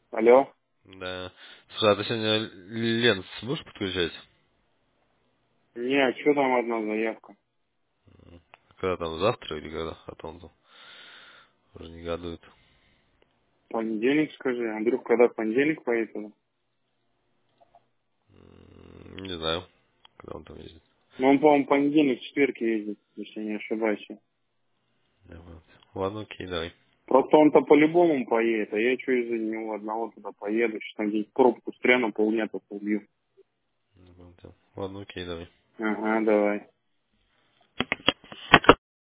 Алло. Да. Слушай, а ты сегодня Ленс будешь подключать? Не, а что там одна заявка? Когда там, завтра или когда? А то он там уже негодует. Понедельник, скажи. Андрюх, когда в понедельник поедет? Не знаю, когда он там ездит. Ну, он, по-моему, понедельник, четверг ездит, если не ошибаюсь. Я понял. Ладно, окей, давай. Просто он-то по-любому поедет, а я что из-за него одного туда поеду, сейчас там где-нибудь пробку стряну, полметов убью. Я понял. Ладно, окей, давай. Ага, давай.